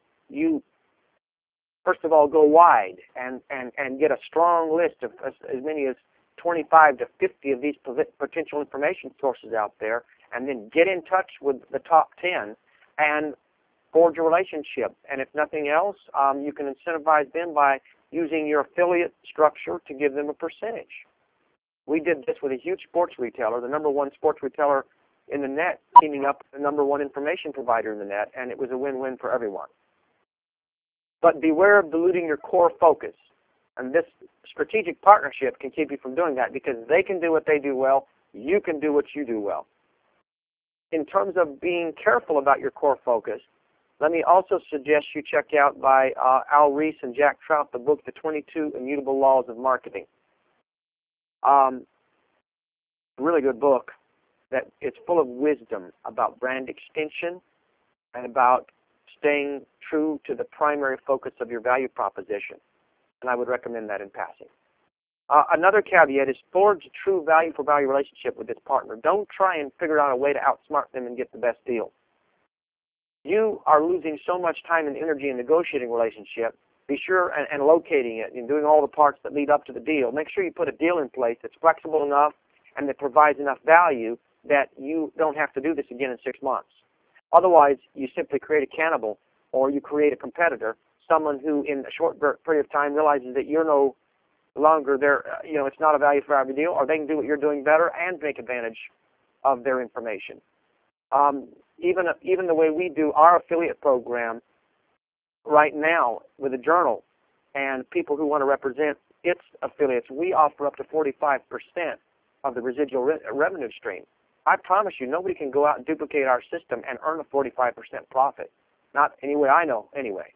first of all go wide and get a strong list of as many as 25 to 50 of these potential information sources out there, and then get in touch with the top 10 and forge a relationship. And if nothing else, you can incentivize them by using your affiliate structure to give them a percentage. We did this with a huge sports retailer, the number one sports retailer in the net, teaming up with the number one information provider in the net, and it was a win-win for everyone. But beware of diluting your core focus. And this strategic partnership can keep you from doing that, because they can do what they do well, you can do what you do well. In terms of being careful about your core focus, let me also suggest you check out by Al Ries and Jack Trout the book, The 22 Immutable Laws of Marketing. Really good book that it's full of wisdom about brand extension and about staying true to the primary focus of your value proposition. And I would recommend that in passing. Another caveat is forge a true value-for-value relationship with this partner. Don't try and figure out a way to outsmart them and get the best deal. You are losing so much time and energy in negotiating a relationship. Be sure and locating it and doing all the parts that lead up to the deal. Make sure you put a deal in place that's flexible enough and that provides enough value that you don't have to do this again in 6 months. Otherwise, you simply create a cannibal, or you create a competitor, someone who in a short period of time realizes that you're no longer there, it's not a value for value deal, or they can do what you're doing better and take advantage of their information. Even the way we do our affiliate program right now with the Journal and people who want to represent its affiliates, we offer up to 45% of the residual revenue stream. I promise you, nobody can go out and duplicate our system and earn a 45% profit. Not any way I know, anyway.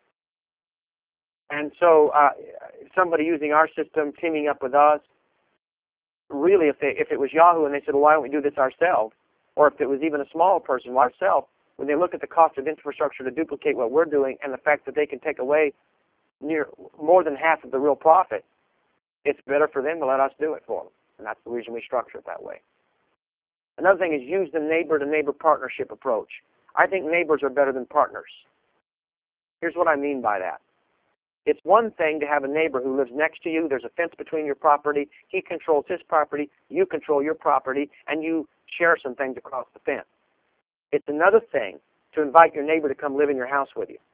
And so somebody using our system, teaming up with us, really if it was Yahoo and they said, well, why don't we do this ourselves? Or if it was even a smaller person, why ourselves, when they look at the cost of infrastructure to duplicate what we're doing and the fact that they can take away more than half of the real profit, it's better for them to let us do it for them. And that's the reason we structure it that way. Another thing is use the neighbor-to-neighbor partnership approach. I think neighbors are better than partners. Here's what I mean by that. It's one thing to have a neighbor who lives next to you. There's a fence between your property. He controls his property. You control your property, and you share some things across the fence. It's another thing to invite your neighbor to come live in your house with you.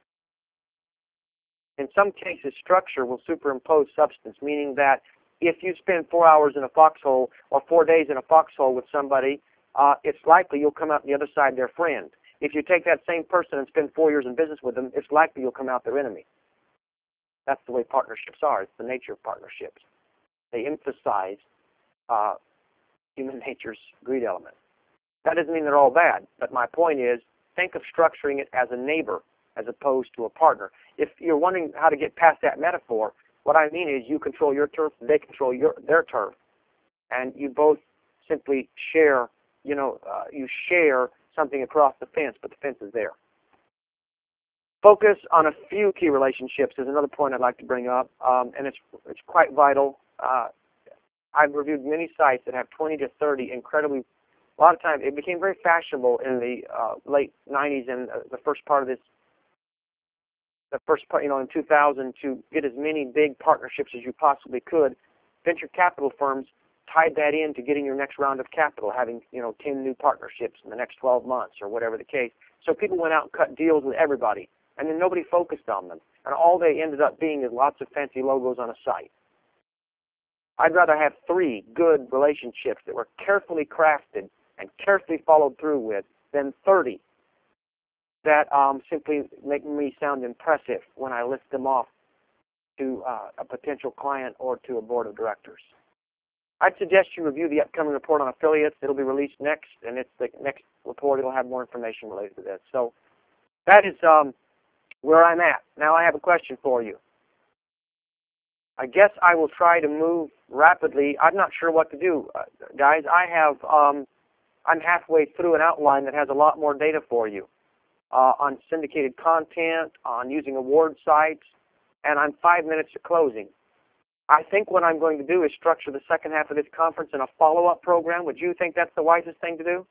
In some cases, structure will superimpose substance, meaning that if you spend 4 hours in a foxhole or 4 days in a foxhole with somebody, it's likely you'll come out the other side their friend. If you take that same person and spend 4 years in business with them, it's likely you'll come out their enemy. That's the way partnerships are. It's the nature of partnerships. They emphasize human nature's greed element. That doesn't mean they're all bad, but my point is think of structuring it as a neighbor as opposed to a partner. If you're wondering how to get past that metaphor, what I mean is you control your turf, they control their turf, and you both simply share, you share something across the fence, but the fence is there. Focus on a few key relationships is another point I'd like to bring up, and it's quite vital. I've reviewed many sites that have 20 to 30 incredibly. A lot of times, it became very fashionable in the late 90s and the first part of this. The first part, in 2000, to get as many big partnerships as you possibly could. Venture capital firms tied that into getting your next round of capital, having 10 new partnerships in the next 12 months or whatever the case. So people went out and cut deals with everybody, and then nobody focused on them. And all they ended up being is lots of fancy logos on a site. I'd rather have 3 good relationships that were carefully crafted and carefully followed through with than 30 that simply make me sound impressive when I list them off to a potential client or to a board of directors. I'd suggest you review the upcoming report on affiliates. It'll be released next, and it's the next report. It'll have more information related to this. So that is where I'm at. Now I have a question for you. I guess I will try to move rapidly. I'm not sure what to do, guys. I'm halfway through an outline that has a lot more data for you on syndicated content, on using award sites, and I'm 5 minutes to closing. I think what I'm going to do is structure the second half of this conference in a follow-up program. Would you think that's the wisest thing to do?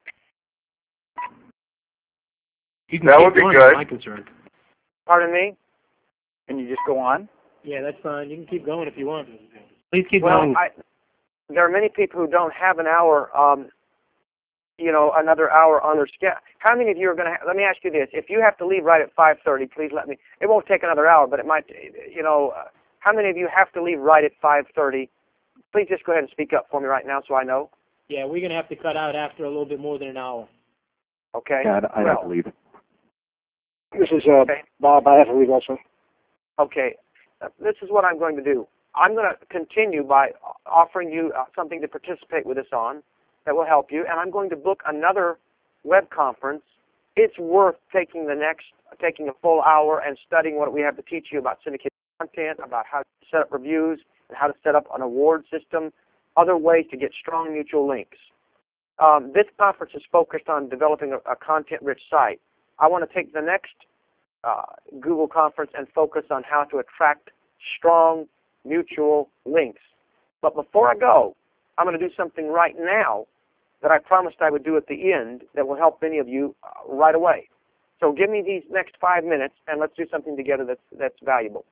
That would be good. My concern. Pardon me? Can you just go on? Yeah, that's fine. You can keep going if you want. Please keep Well, going. there are many people who don't have an hour, another hour on their schedule. How many of you are going to let me ask you this. If you have to leave right at 5:30, please let me. It won't take another hour, but it might, how many of you have to leave right at 5:30? Please just go ahead and speak up for me right now so I know. Yeah, we're going to have to cut out after a little bit more than an hour. Okay. Yeah, I have to leave. This is Bob. I have to leave also. Okay. This is what I'm going to do. I'm going to continue by offering you something to participate with us on that will help you, and I'm going to book another web conference. It's worth taking a full hour and studying what we have to teach you about syndicated content, about how to set up reviews, and how to set up an award system, other ways to get strong mutual links. This conference is focused on developing a content-rich site. I want to take the next Google conference and focus on how to attract strong mutual links. But before I go, I'm going to do something right now that I promised I would do at the end that will help many of you right away. So give me these next 5 minutes, and let's do something together that's valuable.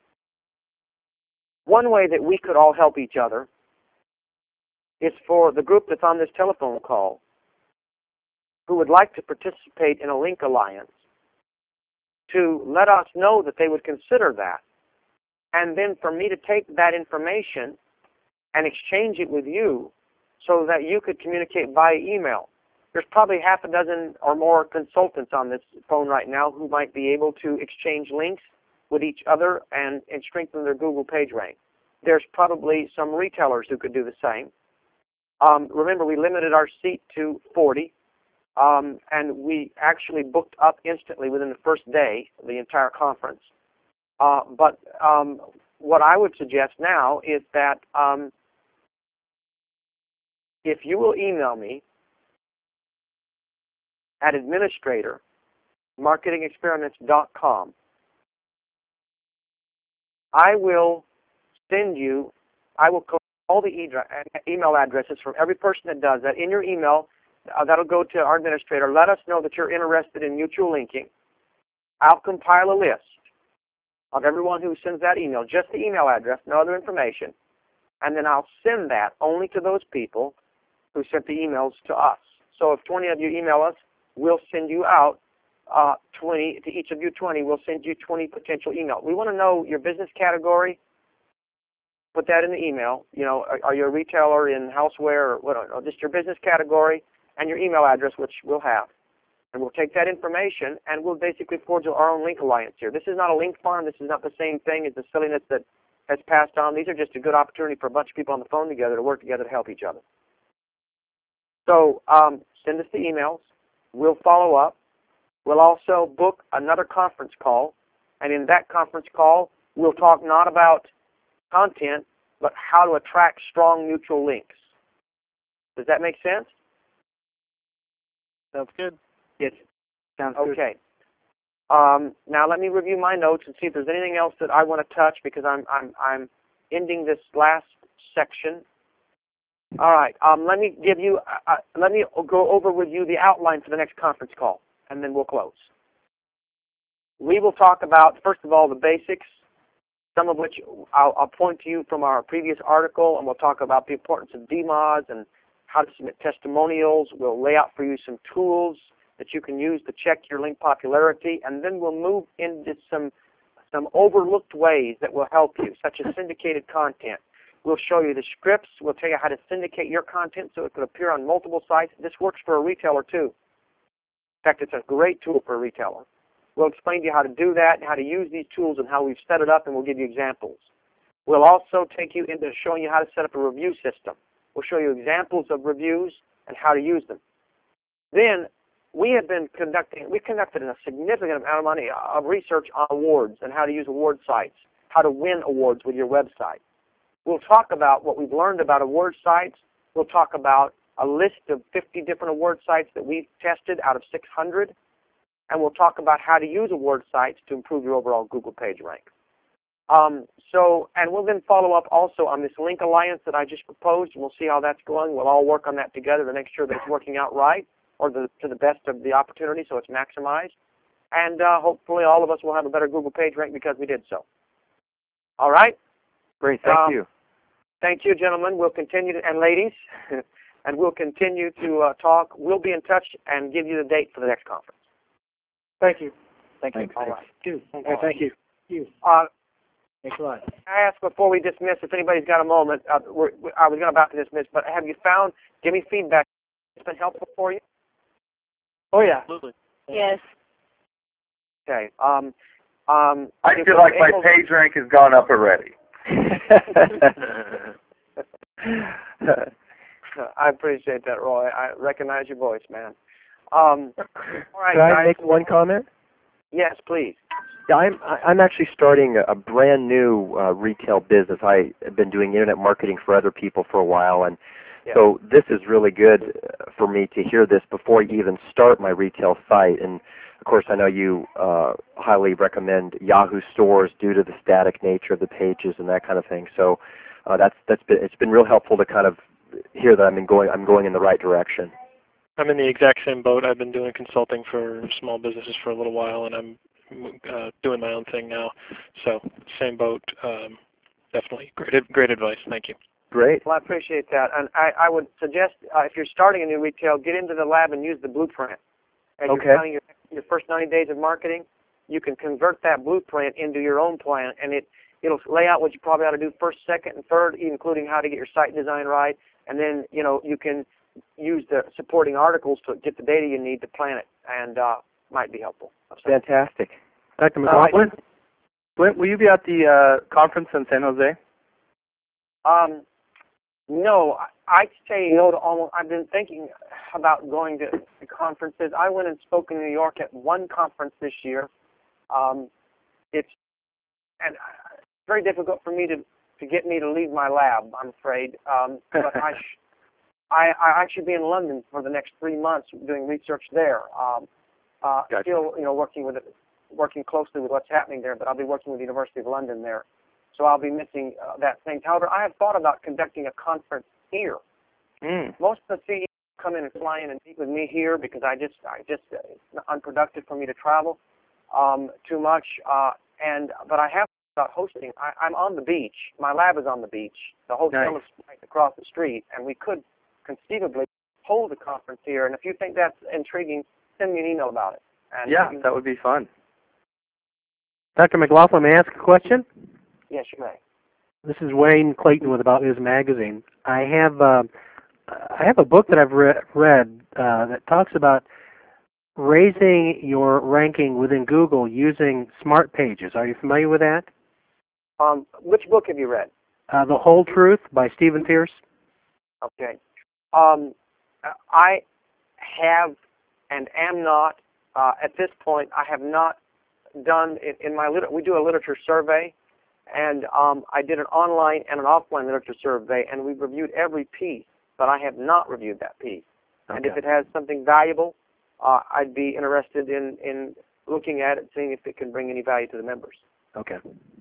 One way that we could all help each other is for the group that's on this telephone call who would like to participate in a link alliance to let us know that they would consider that, and then for me to take that information and exchange it with you so that you could communicate via email. There's probably half a dozen or more consultants on this phone right now who might be able to exchange links with each other and strengthen their Google page rank. There's probably some retailers who could do the same. Remember, we limited our seat to 40, and we actually booked up instantly within the first day of the entire conference. But what I would suggest now is that if you will email me at administrator@marketingexperiments.com, I will send you, I will collect all the email addresses from every person that does that. In your email, that'll go to our administrator. Let us know that you're interested in mutual linking. I'll compile a list of everyone who sends that email, just the email address, no other information, and then I'll send that only to those people who sent the emails to us. So if 20 of you email us, we'll send you out 20, to each of you 20, we'll send you 20 potential emails. We want to know your business category. Put that in the email. Are you a retailer in houseware or what? Or just your business category and your email address, which we'll have. And we'll take that information and we'll basically forge our own link alliance here. This is not a link farm. This is not the same thing as the silliness that has passed on. These are just a good opportunity for a bunch of people on the phone together to work together to help each other. So send us the emails. We'll follow up. We'll also book another conference call, and in that conference call, we'll talk not about content, but how to attract strong mutual links. Does that make sense? Sounds good. Yes. Sounds good. Okay. Now let me review my notes and see if there's anything else that I want to touch, because I'm ending this last section. All right. Let me give you. Let me go over with you the outline for the next conference call, and then we'll close. We will talk about, first of all, the basics, some of which I'll point to you from our previous article, and we'll talk about the importance of DMODs and how to submit testimonials. We'll lay out for you some tools that you can use to check your link popularity, and then we'll move into some overlooked ways that will help you, such as syndicated content. We'll show you the scripts. We'll tell you how to syndicate your content so it could appear on multiple sites. This works for a retailer too. In fact, it's a great tool for a retailer. We'll explain to you how to do that, and how to use these tools, and how we've set it up, and we'll give you examples. We'll also take you into showing you how to set up a review system. We'll show you examples of reviews and how to use them. Then we conducted a significant amount of money of research on awards and how to use award sites, how to win awards with your website. We'll talk about what we've learned about award sites. We'll talk about a list of 50 different award sites that we've tested out of 600. And we'll talk about how to use award sites to improve your overall Google page rank. And we'll then follow up also on this link alliance that I just proposed, and we'll see how that's going. We'll all work on that together to make sure that it's working out right, or to the best of the opportunity, so it's maximized. And hopefully all of us will have a better Google page rank because we did so. All right? Great. Thank you. Thank you, gentlemen. We'll continue and ladies, and we'll continue to talk. We'll be in touch and give you the date for the next conference. Thank you. Thank you. Thanks. All right. Thank you. Thanks a lot. I asked before we dismiss if anybody's got a moment. I was about to dismiss, but have you found? Give me feedback. It's been helpful for you. Oh yeah. Absolutely. Yes. Okay. I feel like my page rank has gone up already. I appreciate that, Roy. I recognize your voice, man. All right, Can I guys. make one comment? Yes, please. Yeah, I'm actually starting a brand new retail business. I have been doing internet marketing for other people for a while, and so this is really good for me to hear this before I even start my retail site. And of course, I know you highly recommend Yahoo stores due to the static nature of the pages and that kind of thing. So it's been real helpful to kind of hear that I'm going in the right direction. I'm in the exact same boat. I've been doing consulting for small businesses for a little while, and I'm doing my own thing now. So same boat. Definitely great advice. Thank you. Great. Well, I appreciate that. And I would suggest if you're starting a new retail, get into the lab and use the blueprint. As you're planning your first 90 days of marketing, you can convert that blueprint into your own plan, and it'll lay out what you probably ought to do first, second, and third, including how to get your site design right. And then, you can use the supporting articles to get the data you need to plan it, and might be helpful. Fantastic. Dr. McLaughlin, will you be at the conference in San Jose? No, I'd say no to almost. I've been thinking about going to conferences. I went and spoke in New York at one conference this year. It's very difficult for me to get me to leave my lab, I'm afraid. But I should be in London for the next 3 months doing research there. Gotcha. Still, working closely with what's happening there, but I'll be working with the University of London there. So I'll be missing that thing. However, I have thought about conducting a conference here. Most of the CEOs come in and fly in and meet with me here because it's unproductive for me to travel too much. But I have thought about hosting. I'm on the beach. My lab is on the beach. The hotel is right across the street, and we could conceivably hold a conference here. And if you think that's intriguing, send me an email about it. And that would be fun. Dr. McLaughlin, may I ask a question? Yes, you may. This is Wayne Clayton with About Biz Magazine. I have a book that I've read that talks about raising your ranking within Google using smart pages. Are you familiar with that? Which book have you read? The Whole Truth by Stephen Pierce. Okay. I have and am not at this point, I have not done in my we do a literature survey, and I did an online and an offline literature survey, and we've reviewed every piece, but I have not reviewed that piece. Okay. And if it has something valuable, I'd be interested in looking at it, seeing if it can bring any value to the members. Okay.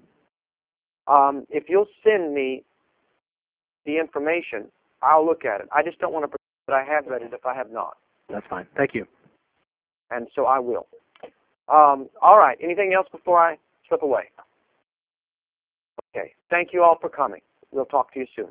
If you'll send me the information, I'll look at it. I just don't want to pretend that I have read it if I have not. That's fine. Thank you. And so I will. All right. Anything else before I slip away? Okay. Thank you all for coming. We'll talk to you soon.